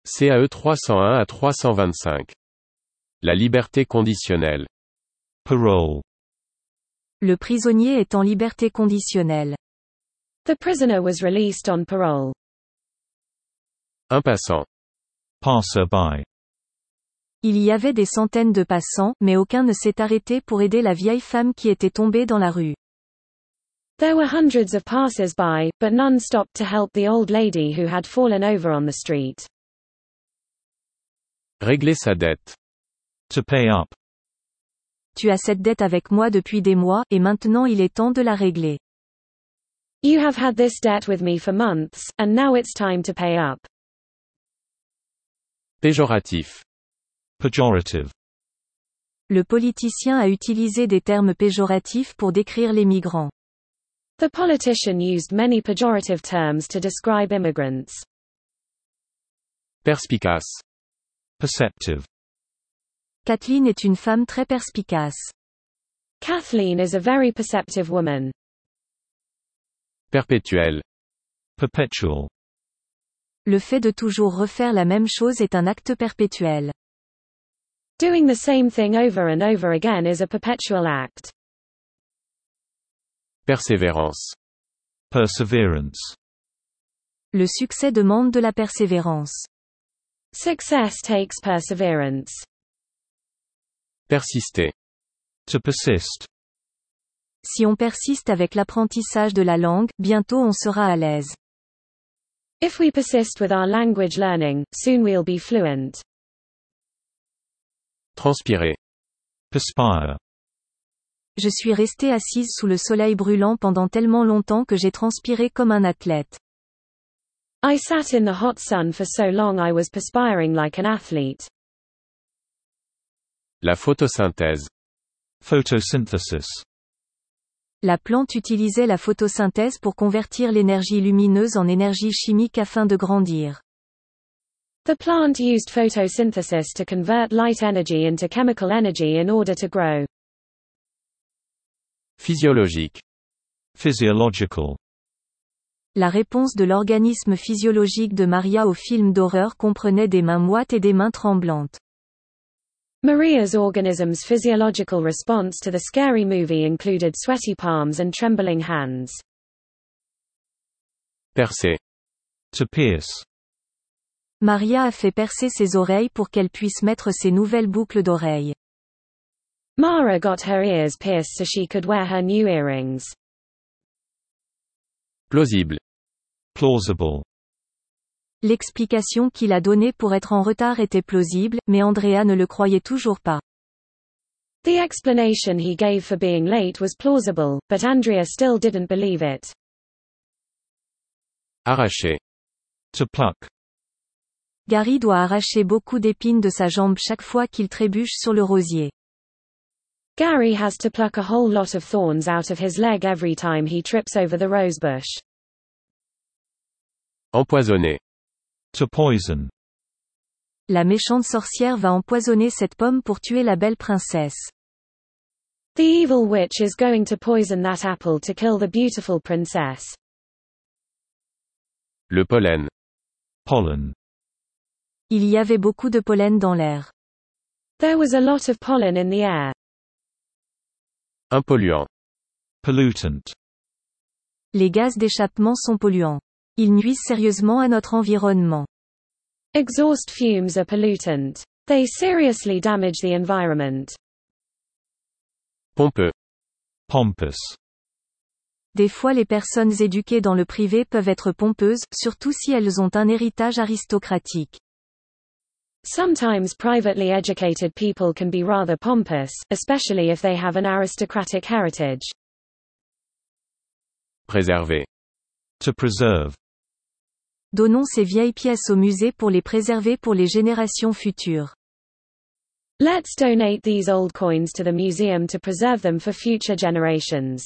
CAE 301 à 325. La liberté conditionnelle. Parole. Le prisonnier est en liberté conditionnelle. The prisoner was released on parole. Un passant. Passer-by. Il y avait des centaines de passants, mais aucun ne s'est arrêté pour aider la vieille femme qui était tombée dans la rue. There were hundreds of passers-by, but none stopped to help the old lady who had fallen over on the street. Régler sa dette. To pay up. Tu as cette dette avec moi depuis des mois, et maintenant il est temps de la régler. You have had this debt with me for months, and now it's time to pay up. Péjoratif. Pejorative. Le politicien a utilisé des termes péjoratifs pour décrire les migrants. The politician used many pejorative terms to describe immigrants. Perspicace. Perceptive. Kathleen est une femme très perspicace. Kathleen is a very perceptive woman. Perpétuel. Perpetual. Le fait de toujours refaire la même chose est un acte perpétuel. Doing the same thing over and over again is a perpetual act. Persévérance. Perseverance. Le succès demande de la persévérance. Success takes perseverance. Persister. To persist. Si on persiste avec l'apprentissage de la langue, bientôt on sera à l'aise. If we persist with our language learning, soon we'll be fluent. Transpirer. Perspire. Je suis restée assise sous le soleil brûlant pendant tellement longtemps que j'ai transpiré comme un athlète. I sat in the hot sun for so long I was perspiring like an athlete. La photosynthèse. Photosynthesis. La plante utilisait la photosynthèse pour convertir l'énergie lumineuse en énergie chimique afin de grandir. The plant used photosynthesis to convert light energy into chemical energy in order to grow. Physiologique. Physiological. La réponse de l'organisme physiologique de Maria au film d'horreur comprenait des mains moites et des mains tremblantes. Maria's organism's physiological response to the scary movie included sweaty palms and trembling hands. Percer. To pierce. Maria a fait percer ses oreilles pour qu'elle puisse mettre ses nouvelles boucles d'oreilles. Mara got her ears pierced so she could wear her new earrings. Plausible. Plausible. L'explication qu'il a donnée pour être en retard était plausible, mais Andrea ne le croyait toujours pas. The explanation he gave for being late was plausible, but Andrea still didn't believe it. Arracher. To pluck. Gary doit arracher beaucoup d'épines de sa jambe chaque fois qu'il trébuche sur le rosier. Gary has to pluck a whole lot of thorns out of his leg every time he trips over the rosebush. Empoisonner. To poison. La méchante sorcière va empoisonner cette pomme pour tuer la belle princesse. The evil witch is going to poison that apple to kill the beautiful princess. Le pollen. Pollen. Il y avait beaucoup de pollen dans l'air. There was a lot of pollen in the air. Un polluant. Pollutant. Les gaz d'échappement sont polluants. Ils nuisent sérieusement à notre environnement. Exhaust fumes are pollutant. They seriously damage the environment. Pompeux. Pompous. Des fois les personnes éduquées dans le privé peuvent être pompeuses, surtout si elles ont un héritage aristocratique. Sometimes privately educated people can be rather pompous, especially if they have an aristocratic heritage. Préserver. To preserve. Donnons ces vieilles pièces au musée pour les préserver pour les générations futures. Let's donate these old coins to the museum to preserve them for future generations.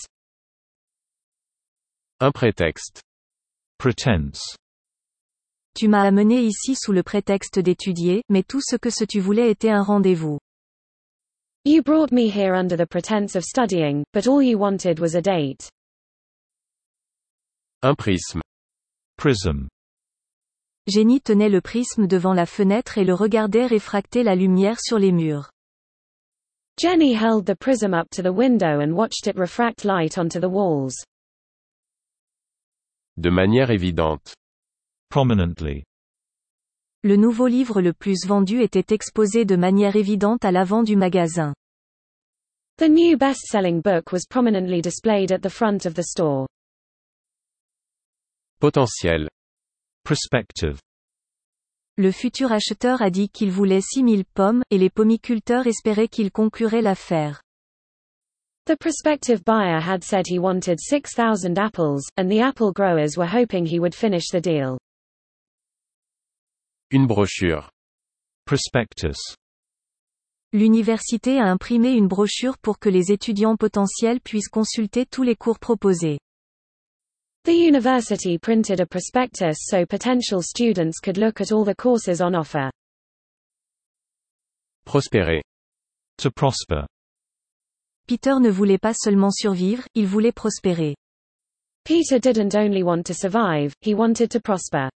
Un prétexte. Pretense. Tu m'as amené ici sous le prétexte d'étudier, mais tout ce que tu voulais était un rendez-vous. You brought me here under the pretense of studying, but all you wanted was a date. Un prisme. Prism. Jenny tenait le prisme devant la fenêtre et le regardait réfracter la lumière sur les murs. Jenny held the prism up to the window and watched it refract light onto the walls. De manière évidente. Prominently. Le nouveau livre le plus vendu était exposé de manière évidente à l'avant du magasin. The new best-selling book was prominently displayed at the front of the store. Potentiel. Prospective. Le futur acheteur a dit qu'il voulait 6000 pommes, et les pomiculteurs espéraient qu'il conclurait l'affaire. The prospective buyer had said he wanted 6,000 apples, and the apple growers were hoping he would finish the deal. Une brochure. Prospectus. L'université a imprimé une brochure pour que les étudiants potentiels puissent consulter tous les cours proposés. The university printed a prospectus so potential students could look at all the courses on offer. Prospérer. To prosper. Peter ne voulait pas seulement survivre, il voulait prospérer. Peter didn't only want to survive, he wanted to prosper.